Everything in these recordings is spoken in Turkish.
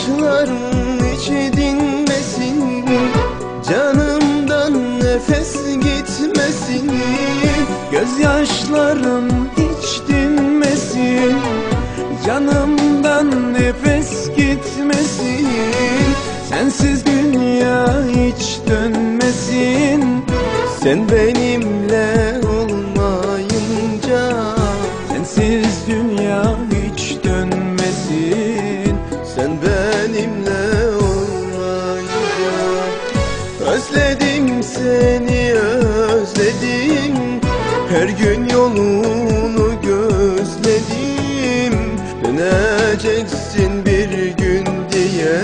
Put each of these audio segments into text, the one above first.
Gözyaşların hiç dinmesin, canımdan nefes gitmesin. Gözyaşlarım hiç dinmesin, canımdan nefes gitmesin. Sensiz dünya hiç dönmesin, Sen benimle olmayınca, sensiz dünya hiç dönmesin. sen benimle olmayınca. Özledim seni, özledim, her gün yolunu gözledim. Döneceksin bir gün diye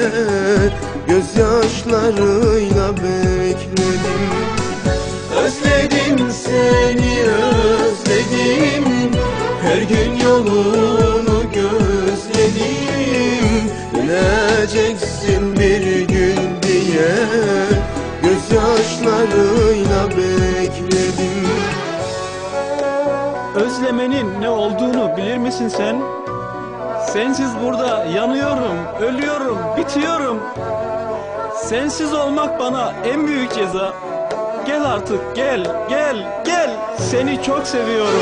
gözyaşlarıyla bekledim. Özledim seni, özledim, her gün yolunu gözledim. Döneceksin bir gün diye gözyaşlarıyla bekledim. Özlemenin ne olduğunu bilir misin sen? Sensiz burada yanıyorum, ölüyorum, bitiyorum. Sensiz olmak bana en büyük ceza. Gel artık, gel, gel, gel. Seni çok seviyorum.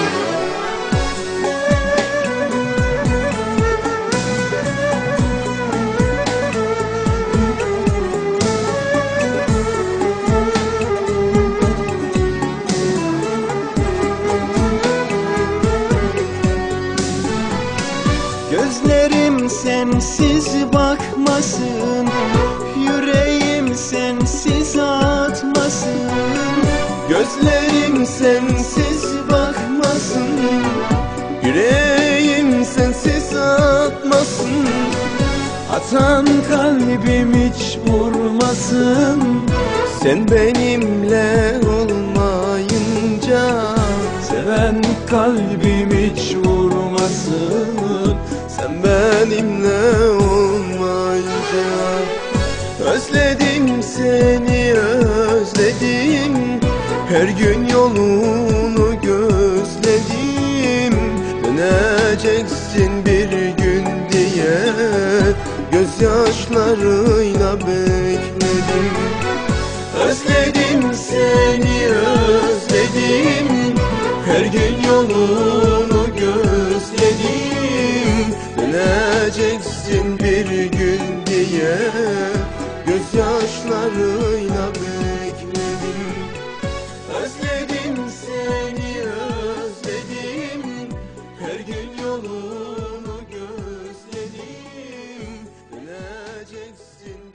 Gözlerim sensiz bakmasın, yüreğim sensiz atmasın. Gözlerim sensiz bakmasın, yüreğim sensiz atmasın. Atan kalbim hiç vurmasın. Sen benimle olmayınca, Seven kalbim hiç vurmasın. sen benimle olmayınca. Özledim seni, özledim, her gün yolunu gözledim. Döneceksin bir gün diye gözyaşlarıyla bekledim. Özledim seni, özledim, her gün yolunu gözledim. Döneceksin bir gün diye gözyaşlarıyla bekledim. Özledim seni, özledim, her gün yolunu gözledim. Döneceksin